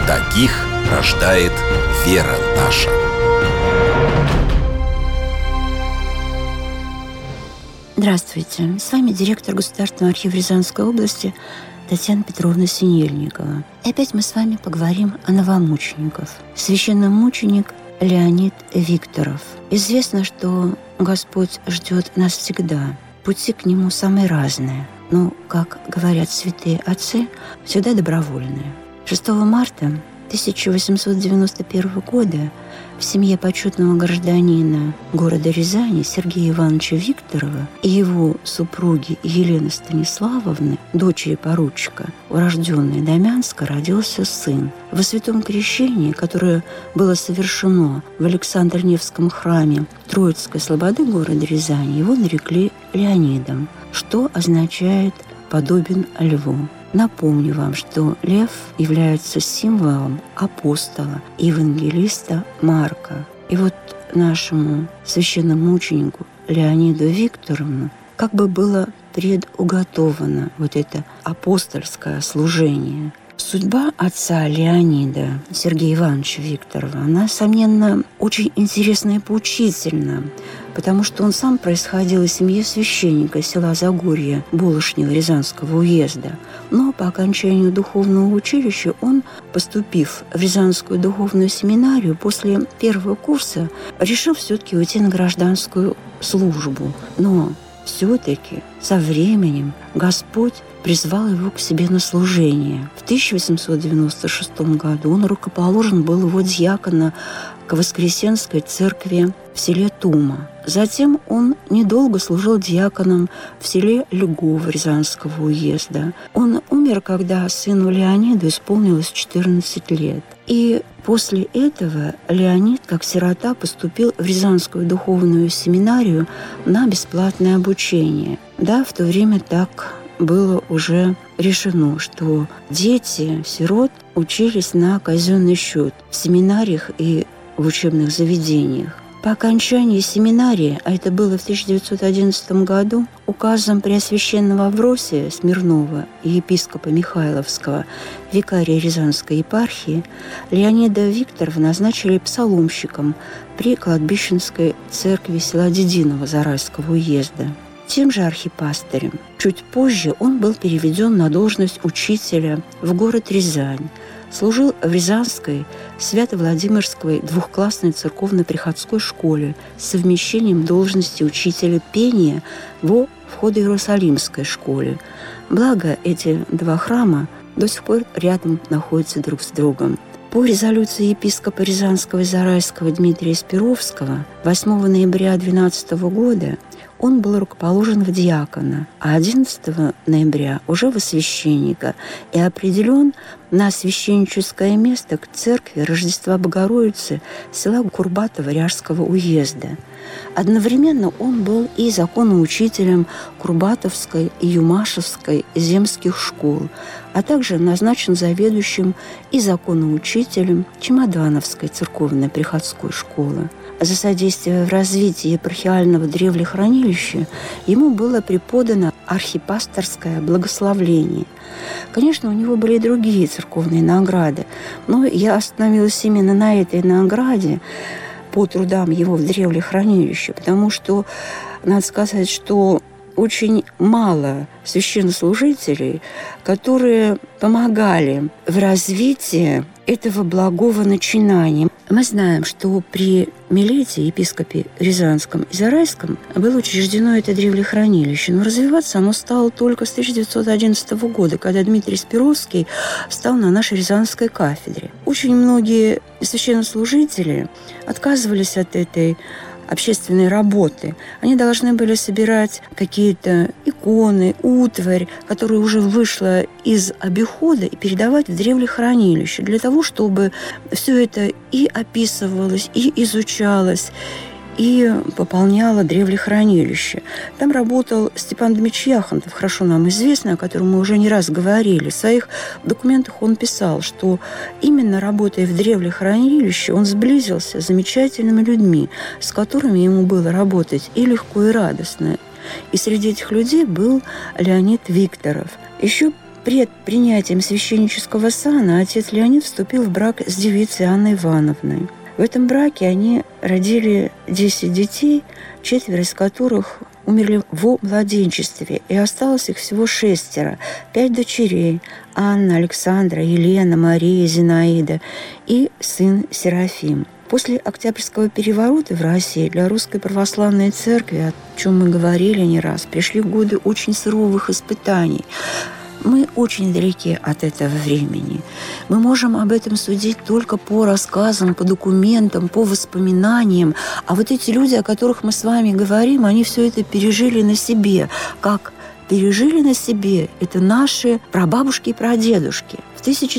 Таких рождает вера наша. Здравствуйте, с вами директор Государственного архива Рязанской области Татьяна Петровна Синельникова. И опять мы с вами поговорим о новомучениках. Священномученик Леонид Викторов. Известно, что Господь ждет нас всегда. Пути к Нему самые разные, но, как говорят святые отцы, всегда добровольные. 6 марта 1891 года в семье почетного гражданина города Рязани Сергея Ивановича Викторова и его супруги Елены Станиславовны, дочери поручика, урожденной Домянска, родился сын. Во святом крещении, которое было совершено в Александро-Невском храме Троицкой слободы города Рязани, его нарекли Леонидом, что означает «подобен льву». Напомню вам, что лев является символом апостола и евангелиста Марка. И вот нашему священномученику Леониду Викторовну как бы было предуготовано вот это апостольское служение. Судьба отца Леонида, Сергея Ивановича Викторова, она, несомненно, очень интересна и поучительна, потому что он сам происходил из семьи священника села Загорье Болошнего Рязанского уезда. Но по окончанию духовного училища он, поступив в Рязанскую духовную семинарию, после первого курса решил все-таки уйти на гражданскую службу. Но все-таки со временем Господь призвал его к себе на служение. В 1896 году он рукоположен был его диакона к Воскресенской церкви в селе Тума. Затем он недолго служил диаконом в селе Льгово Рязанского уезда. Он умер, когда сыну Леониду исполнилось 14 лет. И после этого Леонид, как сирота, поступил в Рязанскую духовную семинарию на бесплатное обучение. Да, в то время так было уже решено, что дети сирот учились на казенный счет в семинариях и в учебных заведениях. По окончании семинарии, а это было в 1911 году, указом Преосвященного Авросия Смирнова и епископа Михайловского, викария Рязанской епархии, Леонида Викторова назначили псаломщиком при кладбищенской церкви села Дединово Зарайского уезда. Тем же архипастырем. Чуть позже он был переведен на должность учителя в город Рязань. Служил в Рязанской Свято-Владимирской двухклассной церковно-приходской школе с совмещением должности учителя пения во Входо-Иерусалимской школе. Благо, эти два храма до сих пор рядом находятся друг с другом. По резолюции епископа Рязанского и Зарайского Дмитрия Спировского 8 ноября 2012 года он был рукоположен в диакона, а 11 ноября уже во священника и определен на священническое место к церкви Рождества Богородицы села Курбатова Ряжского уезда. Одновременно он был и законоучителем Курбатовской и Юмашевской земских школ, а также назначен заведующим и законоучителем Чемодановской церковно-приходской школы. За содействие в развитии епархиального древлехранилища ему было преподано архипасторское благословление. Конечно, у него были и другие церковные награды, но я остановилась именно на этой награде по трудам его в древлехранилище, потому что, надо сказать, что очень мало священнослужителей, которые помогали в развитии этого благого начинания. Мы знаем, что при Милете, епископе Рязанском и Зарайском, было учреждено это древлехранилище, но развиваться оно стало только с 1911 года, когда Дмитрий Спировский стал на нашей Рязанской кафедре. Очень многие священнослужители отказывались от этой общественной работы. Они должны были собирать какие-то иконы, утварь, которая уже вышла из обихода, и передавать в древлехранилище для того, чтобы все это и описывалось, и изучалось, и пополняла древлехранилище. Там работал Степан Дмитриевич Яхонтов, хорошо нам известный, о котором мы уже не раз говорили. В своих документах он писал, что именно работая в древлехранилище, он сблизился с замечательными людьми, с которыми ему было работать и легко, и радостно. И среди этих людей был Леонид Викторов. Еще пред принятием священнического сана отец Леонид вступил в брак с девицей Анной Ивановной. В этом браке они родили 10 детей, 4 из которых умерли в младенчестве, и осталось их всего 6, 5 дочерей – Анна, Александра, Елена, Мария, Зинаида и сын Серафим. После Октябрьского переворота в России для Русской Православной Церкви, о чем мы говорили не раз, пришли годы очень суровых испытаний. Мы очень далеки от этого времени. Мы можем об этом судить только по рассказам, по документам, по воспоминаниям. А вот эти люди, о которых мы с вами говорим, они все это пережили на себе. Как пережили на себе это наши прабабушки и прадедушки. В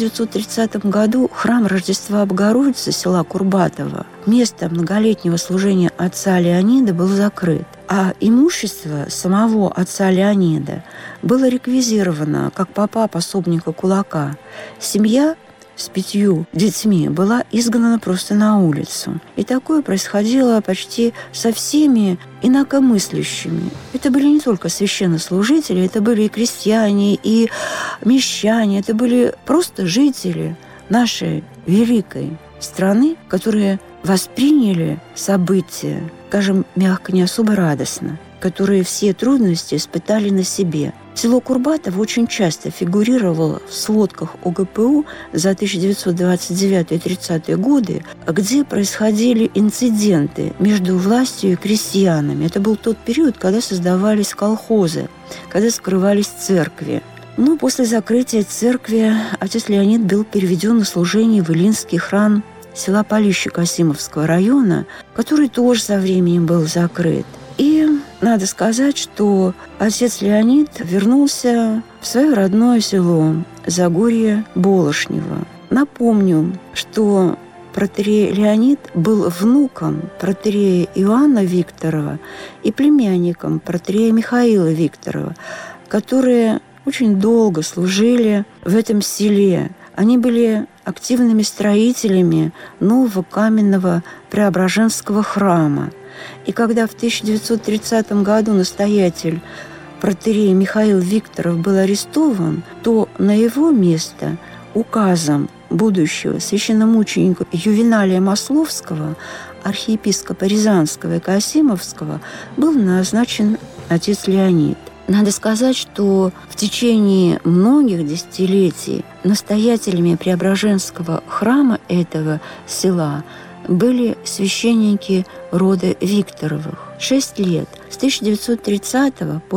1930 году храм Рождества Богородицы села Курбатово, место многолетнего служения отца Леонида, был закрыт. А имущество самого отца Леонида было реквизировано как попа пособника кулака. Семья с 5 детьми была изгнана просто на улицу. И такое происходило почти со всеми инакомыслящими. Это были не только священнослужители, это были и крестьяне, и мещане, это были просто жители нашей великой страны, которые восприняли события, скажем, мягко, не особо радостно, которые все трудности испытали на себе. Село Курбатово очень часто фигурировало в сводках ОГПУ за 1929 и 30-е годы, где происходили инциденты между властью и крестьянами. Это был тот период, когда создавались колхозы, когда скрывались церкви. Но после закрытия церкви отец Леонид был переведен на служение в Илинский храм села Полище Касимовского района, который тоже со временем был закрыт. И надо сказать, что отец Леонид вернулся в свое родное село Загорье Болошнево. Напомню, что протоиерей Леонид был внуком протоиерея Иоанна Викторова и племянником протоиерея Михаила Викторова, которые очень долго служили в этом селе. Они были активными строителями нового каменного Преображенского храма. И когда в 1930 году настоятель протоиерей Михаил Викторов был арестован, то на его место указом будущего священномученика Ювеналия Масловского, архиепископа Рязанского и Касимовского, был назначен отец Леонид. Надо сказать, что в течение многих десятилетий настоятелями Преображенского храма этого села были священники рода Викторовых. 6 лет, с 1930 по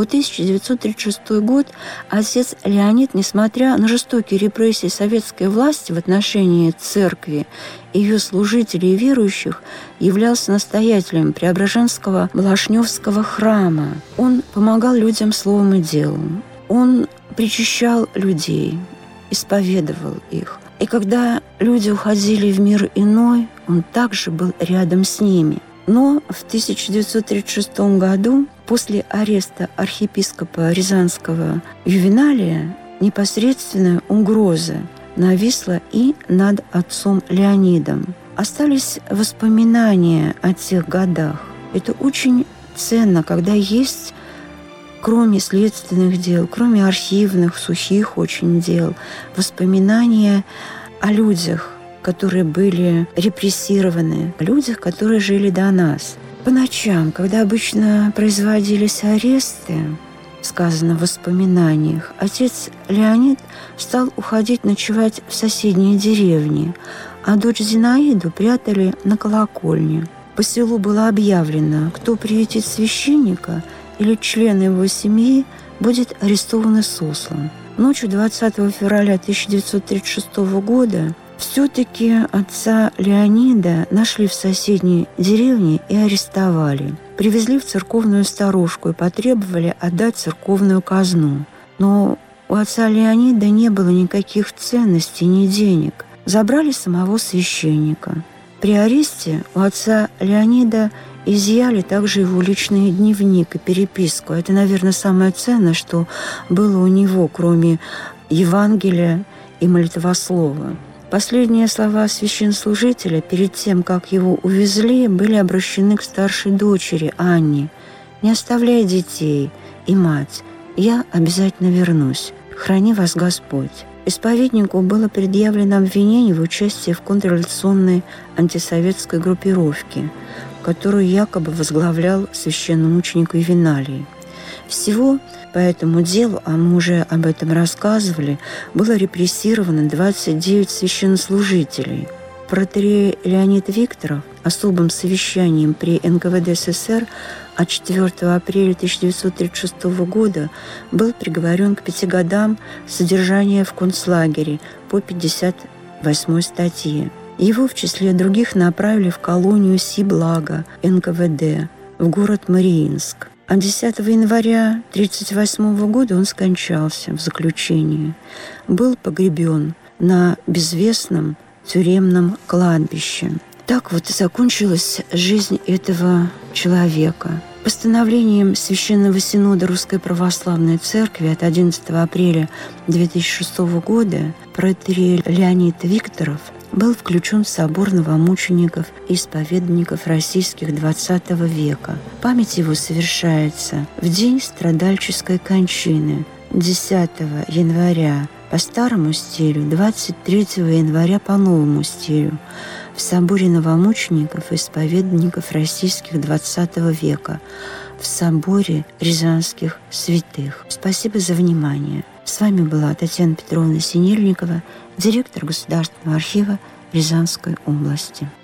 1936 год, отец Леонид, несмотря на жестокие репрессии советской власти в отношении церкви, ее служителей и верующих, являлся настоятелем Преображенского Балашневского храма. Он помогал людям словом и делом. Он причащал людей, исповедовал их. И когда люди уходили в мир иной, он также был рядом с ними. Но в 1936 году, после ареста архиепископа Рязанского Ювеналия, непосредственная угроза нависла и над отцом Леонидом. Остались воспоминания о тех годах. Это очень ценно, когда есть, кроме следственных дел, кроме архивных, сухих очень дел, воспоминания о людях, которые были репрессированы, о людях, которые жили до нас. По ночам, когда обычно производились аресты, сказано в воспоминаниях, отец Леонид стал уходить ночевать в соседние деревни, а дочь Зинаиду прятали на колокольне. По селу было объявлено, кто приютит священника или члена его семьи, будет арестован и сослан. Ночью 20 февраля 1936 года все-таки отца Леонида нашли в соседней деревне и арестовали. Привезли в церковную сторожку и потребовали отдать церковную казну. Но у отца Леонида не было никаких ценностей, ни денег. Забрали самого священника. При аресте у отца Леонида изъяли также его личный дневник и переписку. Это, наверное, самое ценное, что было у него, кроме Евангелия и молитвослова. Последние слова священнослужителя перед тем, как его увезли, были обращены к старшей дочери Анне. «Не оставляй детей и мать, я обязательно вернусь». Храни вас Господь. Исповеднику было предъявлено обвинение в участии в контрреволюционной антисоветской группировке, которую якобы возглавлял священномученик Ювеналий. Всего по этому делу, а мы уже об этом рассказывали, было репрессировано 29 священнослужителей. Протоиерей Леонид Викторов особым совещанием при НКВД СССР от 4 апреля 1936 года был приговорен к 5 годам содержания в концлагере по 58 статье. Его в числе других направили в колонию Сиблага НКВД в город Мариинск. А 10 января 1938 года он скончался в заключении. Был погребен на безвестном тюремном кладбище. Так вот и закончилась жизнь этого человека. Постановлением Священного Синода Русской Православной Церкви от 11 апреля 2006 года протоиерей Леонид Викторов был включен в собор новомучеников и исповедников российских XX века. Память его совершается в день страдальческой кончины 10 января по старому стилю, 23 января по новому стилю в соборе новомучеников и исповедников российских XX века, в соборе Рязанских святых. Спасибо за внимание. С вами была Татьяна Петровна Синельникова, директор Государственного архива Рязанской области.